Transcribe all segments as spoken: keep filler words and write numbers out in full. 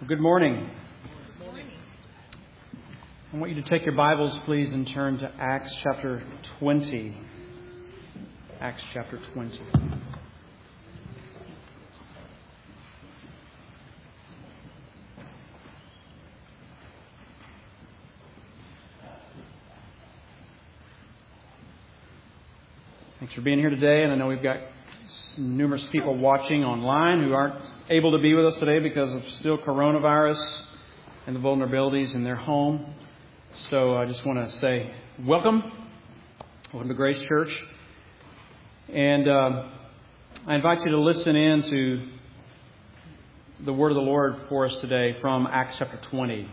Well, good morning. Good morning. I want you to take your Bibles, please, and turn to Acts chapter twenty. Acts chapter twenty. Thanks for being here today, and I know we've got numerous people watching online who aren't able to be with us today because of still coronavirus and the vulnerabilities in their home. So I just want to say welcome. Welcome to Grace Church. And uh, I invite you to listen in to the word of the Lord for us today from Acts chapter twenty.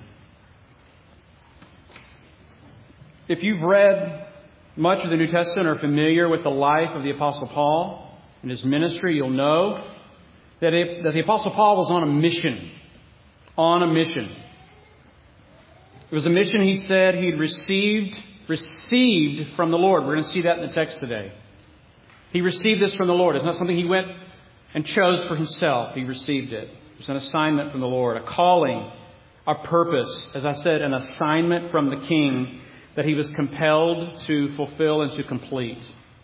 If you've read much of the New Testament or are familiar with the life of the Apostle Paul and his ministry, you'll know that, it, that the Apostle Paul was on a mission. On a mission. It was a mission, he said, he'd received, received from the Lord. We're going to see that in the text today. He received this from the Lord. It's not something he went and chose for himself. He received it. It was an assignment from the Lord, a calling, a purpose. As I said, an assignment from the King that he was compelled to fulfill and to complete.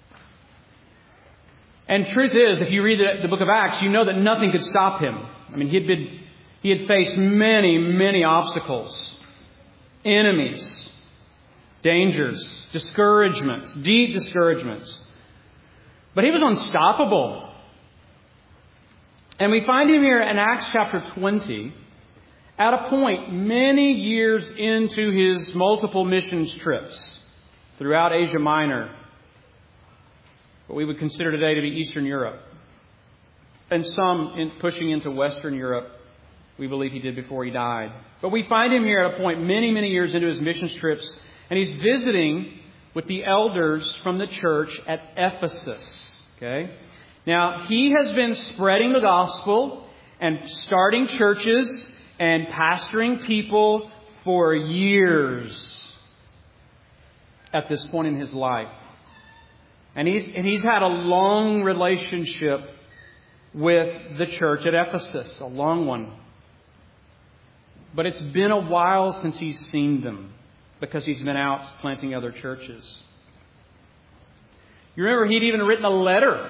And truth is, if you read the, the book of Acts, you know that nothing could stop him. I mean, he had been, he had faced many, many obstacles, enemies, dangers, discouragements, deep discouragements. But he was unstoppable. And we find him here in Acts chapter twenty at a point many years into his multiple missions trips throughout Asia Minor, what we would consider today to be Eastern Europe, and some in pushing into Western Europe, we believe he did before he died. But we find him here at a point many, many years into his missions trips, and he's visiting with the elders from the church at Ephesus. Okay? Now, he has been spreading the gospel and starting churches and pastoring people for years at this point in his life. And he's, and he's had a long relationship with the church at Ephesus, a long one. But it's been a while since he's seen them because he's been out planting other churches. You remember he'd even written a letter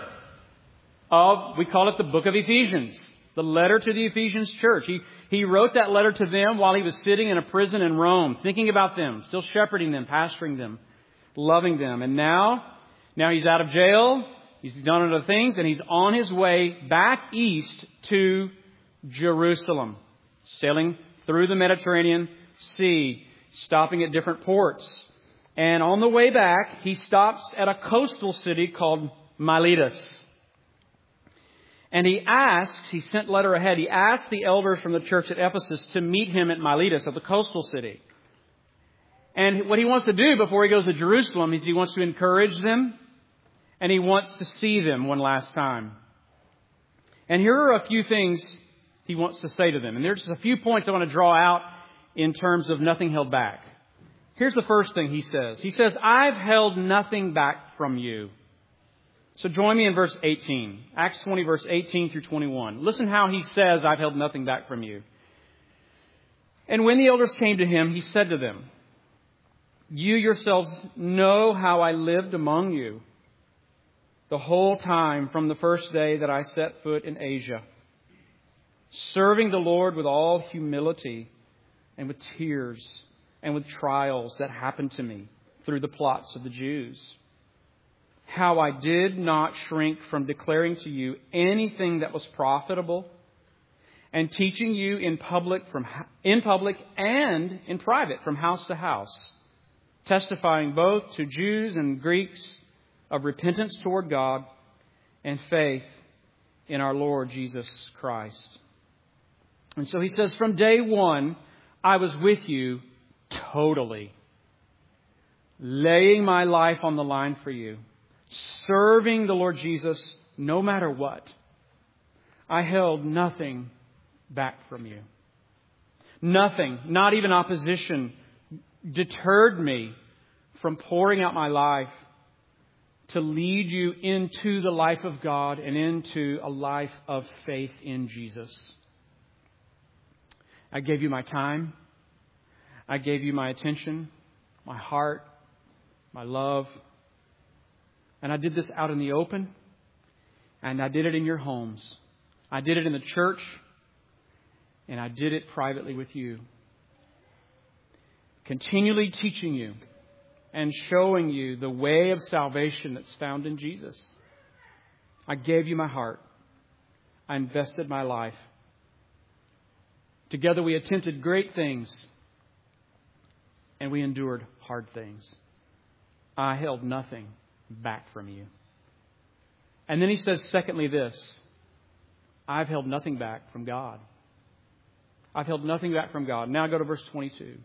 of, we call it the book of Ephesians, the letter to the Ephesians church. He, he wrote that letter to them while he was sitting in a prison in Rome, thinking about them, still shepherding them, pastoring them, loving them. And now... Now he's out of jail, he's done other things, and he's on his way back east to Jerusalem, sailing through the Mediterranean Sea, stopping at different ports. And on the way back, he stops at a coastal city called Miletus. And he asks, he sent letter ahead, he asked the elders from the church at Ephesus to meet him at Miletus, at the coastal city. And what he wants to do before he goes to Jerusalem is he wants to encourage them. And he wants to see them one last time. And here are a few things he wants to say to them. And there's just a few points I want to draw out in terms of nothing held back. Here's the first thing he says. He says, I've held nothing back from you. So join me in verse eighteen. Acts twenty, verse eighteen through twenty-one. Listen how he says, I've held nothing back from you. And when the elders came to him, he said to them, you yourselves know how I lived among you the whole time from the first day that I set foot in Asia, serving the Lord with all humility and with tears and with trials that happened to me through the plots of the Jews. How I did not shrink from declaring to you anything that was profitable and teaching you in public from in public and in private from house to house, testifying both to Jews and Greeks of repentance toward God and faith in our Lord Jesus Christ. And so he says, from day one, I was with you totally, laying my life on the line for you, serving the Lord Jesus no matter what. I held nothing back from you. Nothing, not even opposition, deterred me from pouring out my life to lead you into the life of God and into a life of faith in Jesus. I gave you my time. I gave you my attention, my heart, my love. And I did this out in the open. And I did it in your homes. I did it in the church. And I did it privately with you. Continually teaching you and showing you the way of salvation that's found in Jesus. I gave you my heart. I invested my life. Together we attempted great things. And we endured hard things. I held nothing back from you. And then he says, secondly, this. I've held nothing back from God. I've held nothing back from God. Now go to verse twenty-two.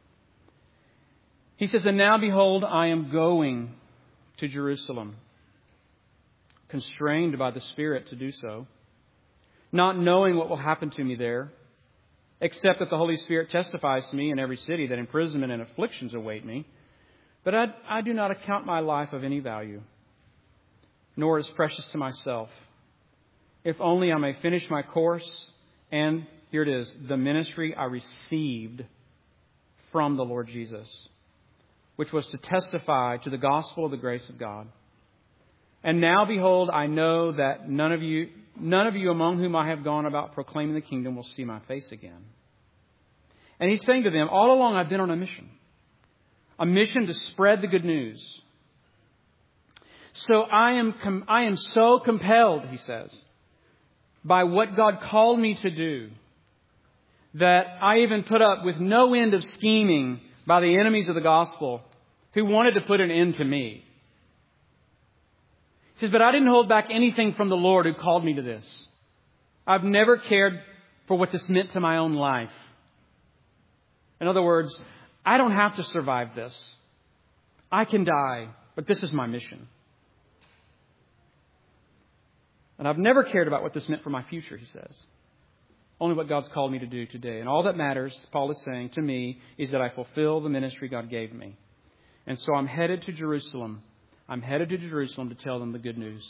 He says, and now behold, I am going to Jerusalem, constrained by the Spirit to do so, not knowing what will happen to me there, except that the Holy Spirit testifies to me in every city that imprisonment and afflictions await me. But I, I do not account my life of any value, nor as precious to myself, if only I may finish my course, and, here it is, the ministry I received from the Lord Jesus, which was to testify to the gospel of the grace of God. And now, behold, I know that none of you, none of you among whom I have gone about proclaiming the kingdom will see my face again. And he's saying to them, all along I've been on a mission. A mission to spread the good news. So I am, com- I am so compelled, he says, by what God called me to do, that I even put up with no end of scheming by the enemies of the gospel who wanted to put an end to me. He says, but I didn't hold back anything from the Lord who called me to this. I've never cared for what this meant to my own life. In other words, I don't have to survive this. I can die, but this is my mission. And I've never cared about what this meant for my future, he says. Only what God's called me to do today. And all that matters, Paul is saying to me, is that I fulfill the ministry God gave me. And so I'm headed to Jerusalem. I'm headed to Jerusalem to tell them the good news.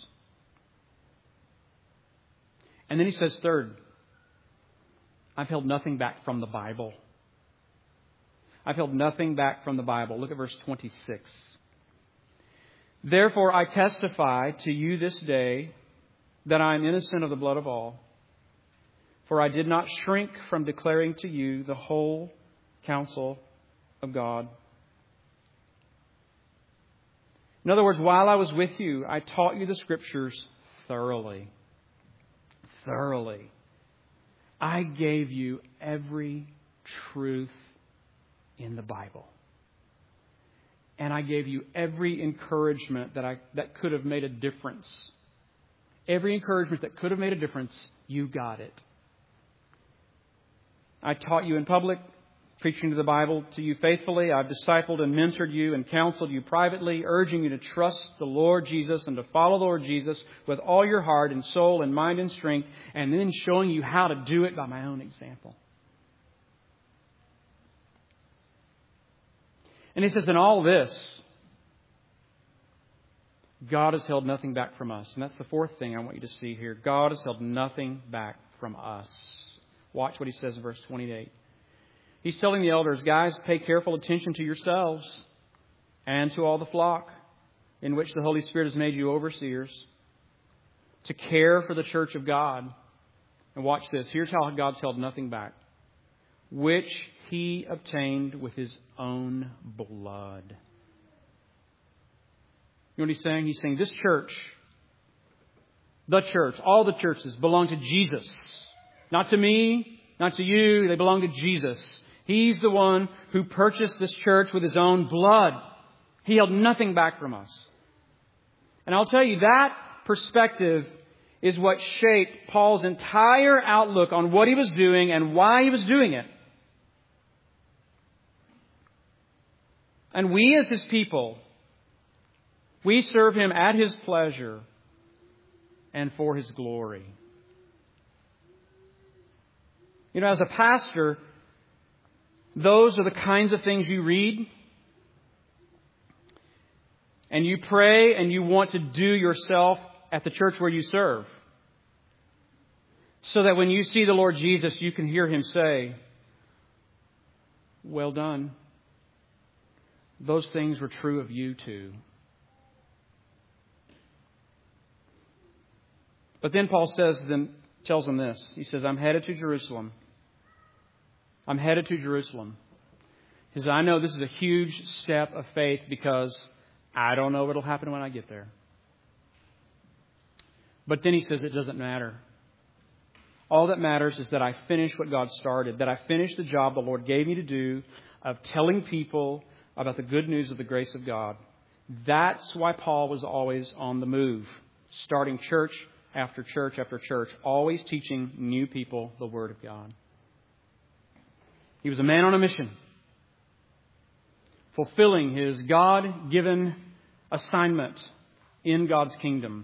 And then he says, third, I've held nothing back from the Bible. I've held nothing back from the Bible. Look at verse twenty-six. Therefore I testify to you this day that I am innocent of the blood of all. For I did not shrink from declaring to you the whole counsel of God. In other words, while I was with you, I taught you the Scriptures thoroughly. Thoroughly. I gave you every truth in the Bible. And I gave you every encouragement that I that could have made a difference. Every encouragement that could have made a difference, you got it. I taught you in public, preaching to the Bible to you faithfully. I've discipled and mentored you and counseled you privately, urging you to trust the Lord Jesus and to follow the Lord Jesus with all your heart and soul and mind and strength, and then showing you how to do it by my own example. And he says, in all this, God has held nothing back from us. And that's the fourth thing I want you to see here. God has held nothing back from us. Watch what he says in verse twenty-eight. He's telling the elders, guys, pay careful attention to yourselves and to all the flock in which the Holy Spirit has made you overseers, to care for the church of God. And watch this. Here's how God's held nothing back. Which He obtained with His own blood. You know what He's saying? He's saying this church, the church, all the churches belong to Jesus. Not to me, not to you. They belong to Jesus. He's the one who purchased this church with His own blood. He held nothing back from us. And I'll tell you, that perspective is what shaped Paul's entire outlook on what he was doing and why he was doing it. And we as His people, we serve Him at His pleasure and for His glory. You know, as a pastor, those are the kinds of things you read and you pray and you want to do yourself at the church where you serve. So that when you see the Lord Jesus, you can hear Him say, well done. Those things were true of you too. But then Paul says them, tells them this. He says, I'm headed to Jerusalem. I'm headed to Jerusalem. He says, I know this is a huge step of faith because I don't know what will happen when I get there. But then he says it doesn't matter. All that matters is that I finish what God started, that I finish the job the Lord gave me to do of telling people about the good news of the grace of God. That's why Paul was always on the move, starting church after church after church, always teaching new people the Word of God. He was a man on a mission, fulfilling his God-given assignment in God's kingdom.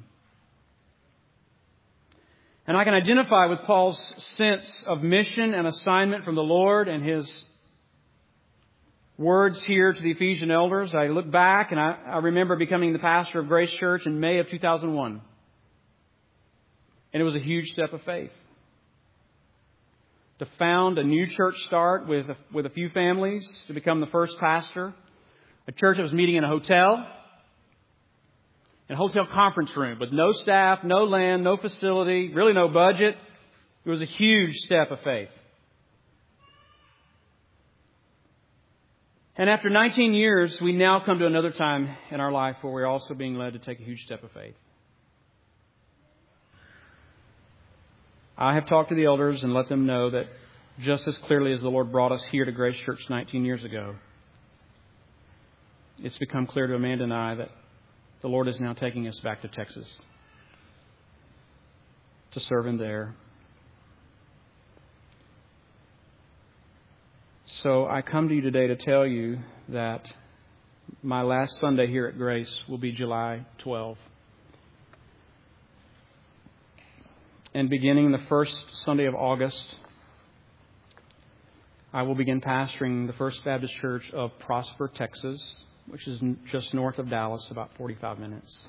And I can identify with Paul's sense of mission and assignment from the Lord and his words here to the Ephesian elders. I look back and I, I remember becoming the pastor of Grace Church in May of two thousand one. And it was a huge step of faith. To found a new church start with a, with a few families, to become the first pastor. A church that was meeting in a hotel. In a hotel conference room with no staff, no land, no facility, really no budget. It was a huge step of faith. And after nineteen years, we now come to another time in our life where we're also being led to take a huge step of faith. I have talked to the elders and let them know that just as clearly as the Lord brought us here to Grace Church nineteen years ago, it's become clear to Amanda and I that the Lord is now taking us back to Texas to serve Him there. So I come to you today to tell you that my last Sunday here at Grace will be July twelfth. And beginning the first Sunday of August, I will begin pastoring the First Baptist Church of Prosper, Texas, which is just north of Dallas, about forty-five minutes.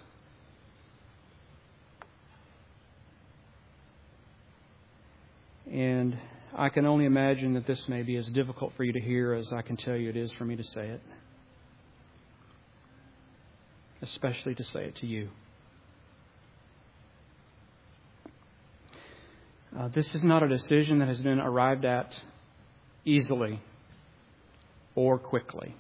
And I can only imagine that this may be as difficult for you to hear as I can tell you it is for me to say it. Especially to say it to you. Uh, this is not a decision that has been arrived at easily or quickly.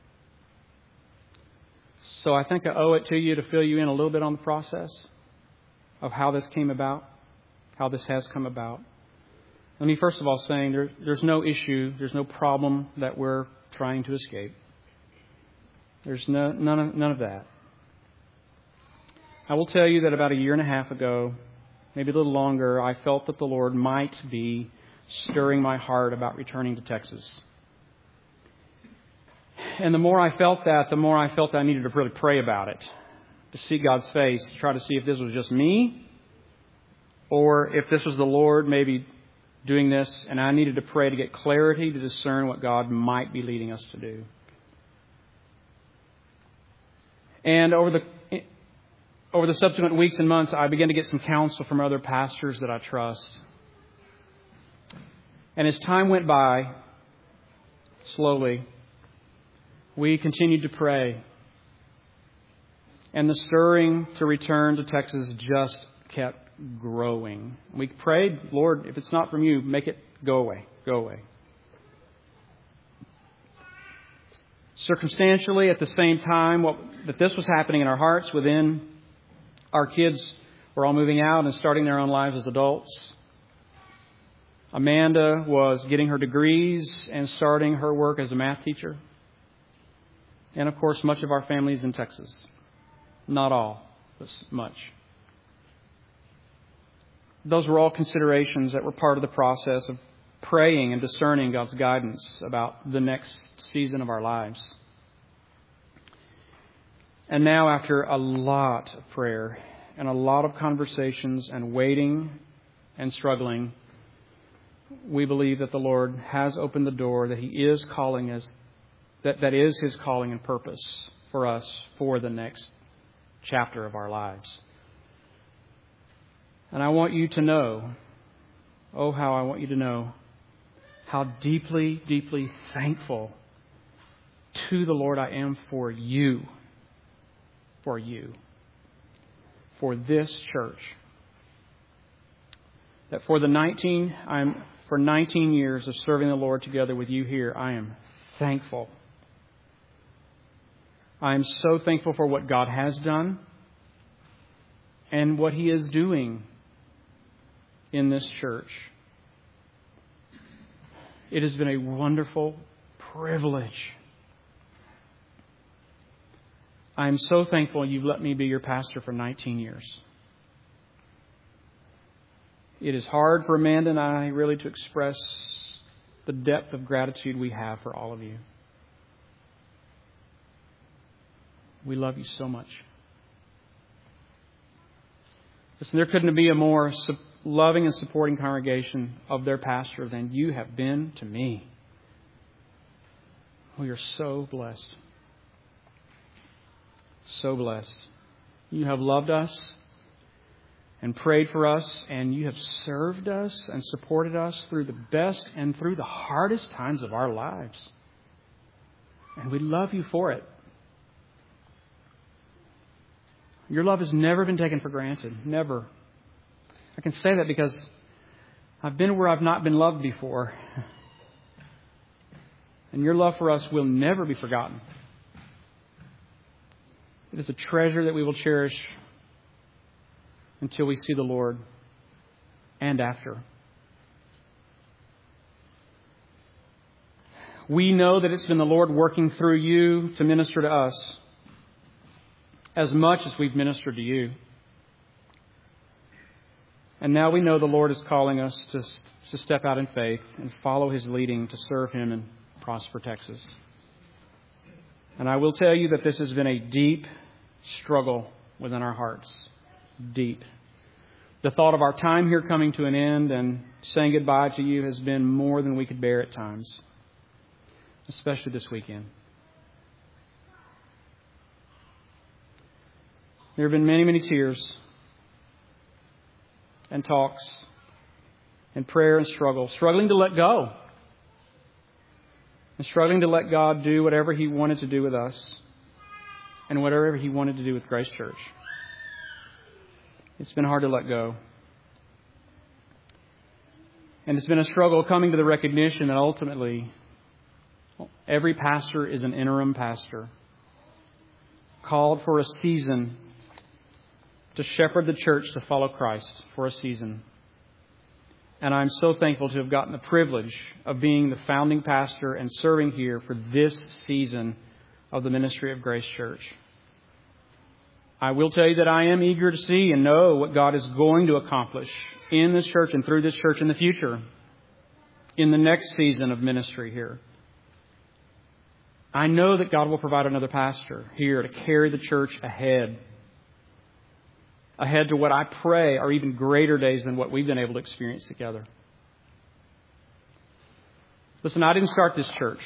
So I think I owe it to you to fill you in a little bit on the process of how this came about, how this has come about. Let me first of all say there, there's no issue, there's no problem that we're trying to escape. There's no, none of, none of that. I will tell you that about a year and a half ago, maybe a little longer, I felt that the Lord might be stirring my heart about returning to Texas. And the more I felt that, the more I felt that I needed to really pray about it, to see God's face, to try to see if this was just me or if this was the Lord maybe doing this, and I needed to pray to get clarity to discern what God might be leading us to do. And over the over the subsequent weeks and months, I began to get some counsel from other pastors that I trust. And as time went by, slowly, we continued to pray. And the stirring to return to Texas just kept growing. We prayed, Lord, if it's not from you, make it go away, go away. Circumstantially, at the same time, what, that this was happening in our hearts within, our kids were all moving out and starting their own lives as adults. Amanda was getting her degrees and starting her work as a math teacher. And of course, much of our family is in Texas. Not all, but much. Those were all considerations that were part of the process of praying and discerning God's guidance about the next season of our lives. And now, after a lot of prayer and a lot of conversations and waiting and struggling, we believe that the Lord has opened the door, that He is calling us, that, that is His calling and purpose for us for the next chapter of our lives. And I want you to know, oh, how I want you to know how deeply, deeply thankful to the Lord I am for you. For you. For this church. That for the nineteen, I'm for nineteen years of serving the Lord together with you here, I am thankful. I am so thankful for what God has done and what He is doing in this church. It has been a wonderful privilege. I am so thankful you've let me be your pastor for nineteen years. It is hard for Amanda and I really to express the depth of gratitude we have for all of you. We love you so much. Listen, there couldn't be a more loving and supporting congregation of their pastor than you have been to me. We are so blessed. So blessed. You have loved us and prayed for us, and you have served us and supported us through the best and through the hardest times of our lives. And we love you for it. Your love has never been taken for granted. Never. I can say that because I've been where I've not been loved before. And your love for us will never be forgotten. It is a treasure that we will cherish until we see the Lord and after. We know that it's been the Lord working through you to minister to us as much as we've ministered to you. And now we know the Lord is calling us to, to step out in faith and follow His leading to serve Him in Prosper, Texas. And I will tell you that this has been a deep struggle within our hearts. Deep. The thought of our time here coming to an end and saying goodbye to you has been more than we could bear at times. Especially this weekend. There have been many, many tears and talks and prayer and struggle. Struggling to let go. And struggling to let God do whatever He wanted to do with us. And whatever He wanted to do with Grace Church. It's been hard to let go. And it's been a struggle coming to the recognition that ultimately every pastor is an interim pastor. Called for a season to shepherd the church to follow Christ for a season. And I'm so thankful to have gotten the privilege of being the founding pastor and serving here for this season of the ministry of Grace Church. I will tell you that I am eager to see and know what God is going to accomplish in this church and through this church in the future, in the next season of ministry here. I know that God will provide another pastor here to carry the church ahead. Ahead to what I pray are even greater days than what we've been able to experience together. Listen, I didn't start this church.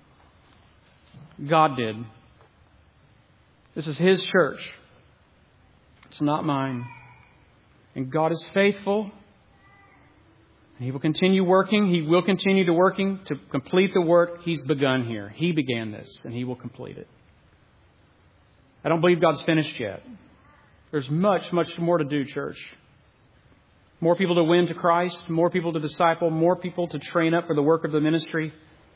God did. This is His church. It's not mine. And God is faithful. He will continue working. He will continue to working to complete the work He's begun here. He began this, and He will complete it. I don't believe God's finished yet. There's much, much more to do, church. More people to win to Christ, more people to disciple, more people to train up for the work of the ministry.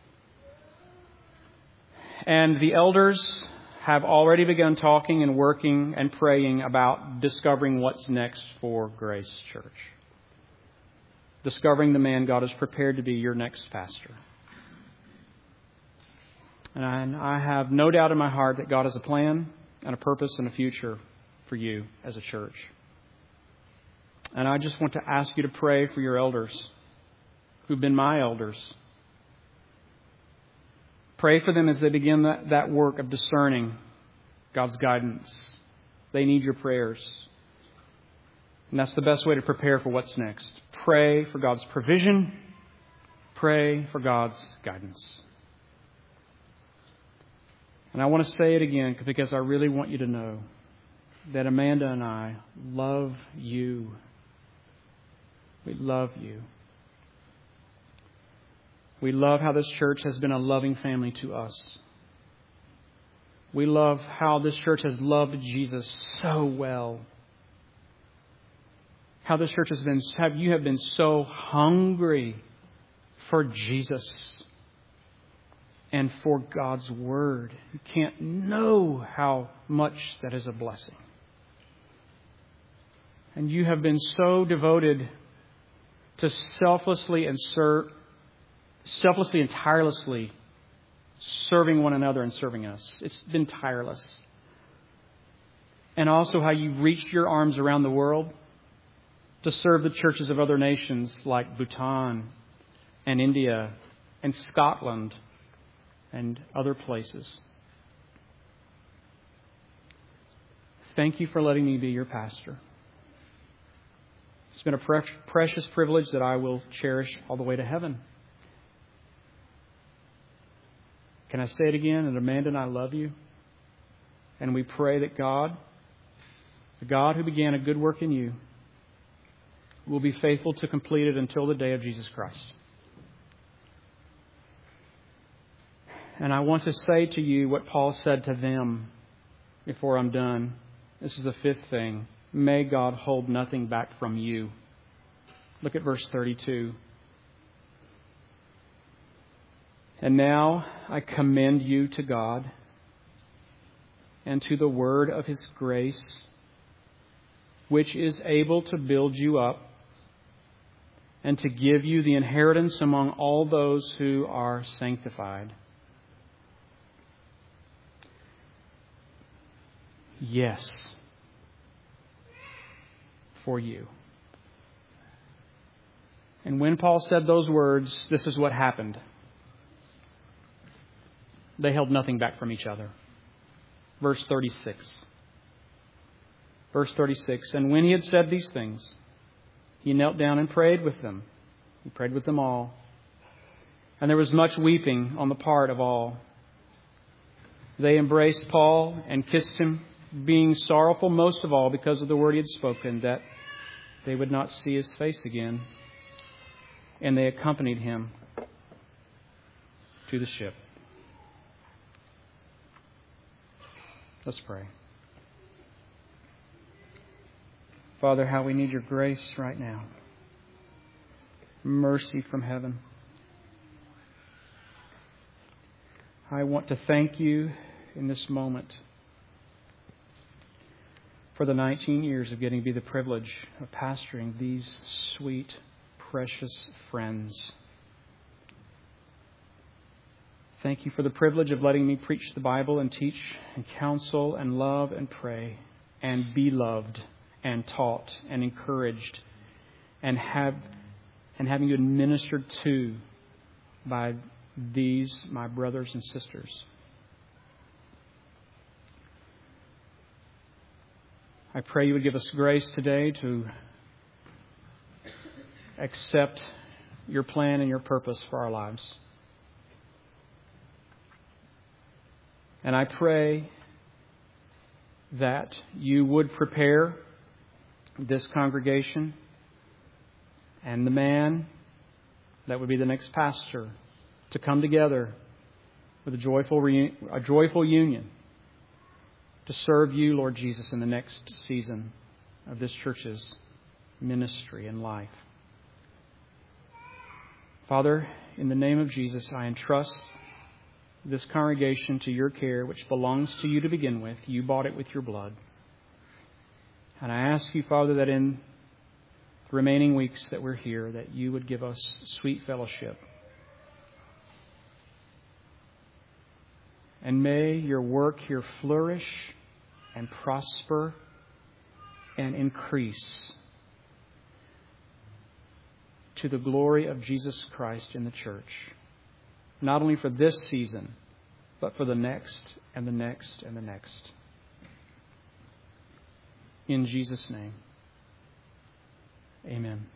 And the elders have already begun talking and working and praying about discovering what's next for Grace Church. Discovering the man God has prepared to be your next pastor. And I have no doubt in my heart that God has a plan and a purpose and a future for you as a church. And I just want to ask you to pray for your elders who've been my elders. Pray for them as they begin that, that work of discerning God's guidance. They need your prayers. And that's the best way to prepare for what's next. Pray for God's provision. Pray for God's guidance. And I want to say it again because I really want you to know that Amanda and I love you. We love you. We love how this church has been a loving family to us. We love how this church has loved Jesus so well. How this church has been, have you have been so hungry for Jesus and for God's Word. You can't know how much that is a blessing. And you have been so devoted to selflessly and ser- selflessly and tirelessly serving one another and serving us. It's been tireless. And also how you've reached your arms around the world to serve the churches of other nations like Bhutan and India and Scotland and other places. Thank you for letting me be your pastor. It's been a pre- precious privilege that I will cherish all the way to heaven. Can I say it again? And Amanda and I love you. And we pray that God, the God who began a good work in you, will be faithful to complete it until the day of Jesus Christ. And I want to say to you what Paul said to them before I'm done. This is the fifth thing. May God hold nothing back from you. Look at verse thirty-two. And now I commend you to God and to the word of His grace, which is able to build you up and to give you the inheritance among all those who are sanctified. Yes, for you. And when Paul said those words, this is what happened. They held nothing back from each other. Verse thirty-six. Verse thirty-six. And when he had said these things, he knelt down and prayed with them. He prayed with them all. And there was much weeping on the part of all. They embraced Paul and kissed him, being sorrowful most of all because of the word he had spoken, that they would not see his face again. And they accompanied him to the ship. Let's pray. Father, how we need your grace right now. Mercy from heaven. I want to thank you in this moment for the nineteen years of getting to be the privilege of pastoring these sweet, precious friends. Thank you for the privilege of letting me preach the Bible and teach and counsel and love and pray and be loved and taught and encouraged and have and having you administered to by these, my brothers and sisters. I pray you would give us grace today to accept your plan and your purpose for our lives. And I pray that you would prepare this congregation and the man that would be the next pastor to come together with a joyful reu- a joyful union to serve you, Lord Jesus, in the next season of this church's ministry and life. Father, in the name of Jesus, I entrust this congregation to your care, which belongs to you to begin with. You bought it with your blood. And I ask you, Father, that in the remaining weeks that we're here, that you would give us sweet fellowship. And may your work here flourish and prosper and increase to the glory of Jesus Christ in the church. Not only for this season, but for the next and the next and the next. In Jesus' name, amen.